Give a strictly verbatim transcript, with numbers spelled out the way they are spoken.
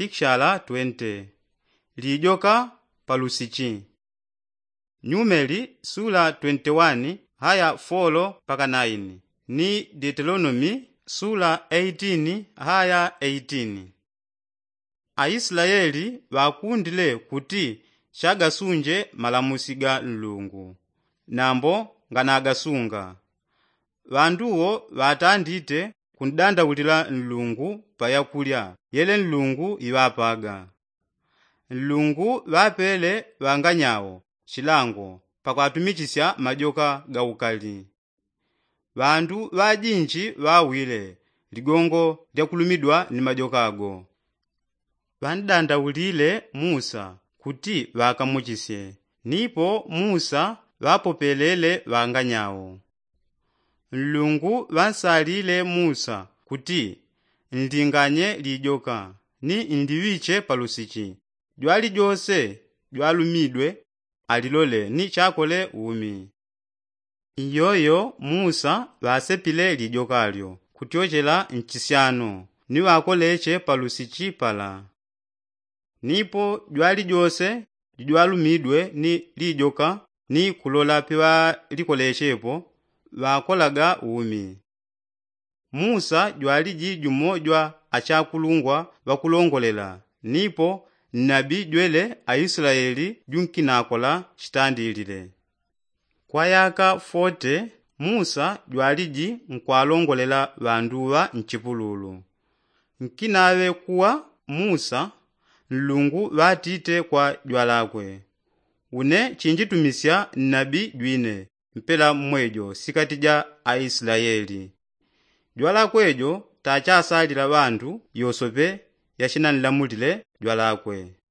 Picture twenty. Lijoka palusichi. Numeri sura twenty-one haya four paka nine. Ni Deuteronomy sura eighteen haya eighteen. Aisraeli wakundile kuti chagasunje malamusi ga Mulungu, nambo nganagasunga. Vanduwo vatandite kundandaulira Mulungu payakulya yele Mulungu iwapaga. Mulungu vapele vanganyawo chilango pakwatumikisya majoka gaukali. Vandu vajinji vawile ligongo lyakulumidwa ni majoka ago. Vandandaulile Musa kuti vakamukisye, nipo Musa vapopelele vanganyawo. Mulungu vansalile Musa kuti ndinganye lijoka ni ndiwiche palusichi, jwali jose jwalumidwe alilole ni chakole umi. Iyoyo Musa vasepile lijoka alyo kutyochela mchisyano ni wakoleche palusichi pala. Nipo jwali jose jwalumidwe ni lijoka ni kulola piwa likolechepo wakolaga umi. Musa jwaliji jumojwa achakulungwa wakulongolela, nipo nabi jwele Aisraeli junkinakola chitandilile. Kwa yaka forty Musa jwaliji nkwalongolela vanduwa mchipululu. Nkinawe kuwa Musa Mulungu vatite kwa jwalakwe. Une chinjitumisya nabi jwine mpela mwejo sikati ja Aisraeli. Jwalakwejo tachasalila vandu yosope yachinanilamulile jwalakwe.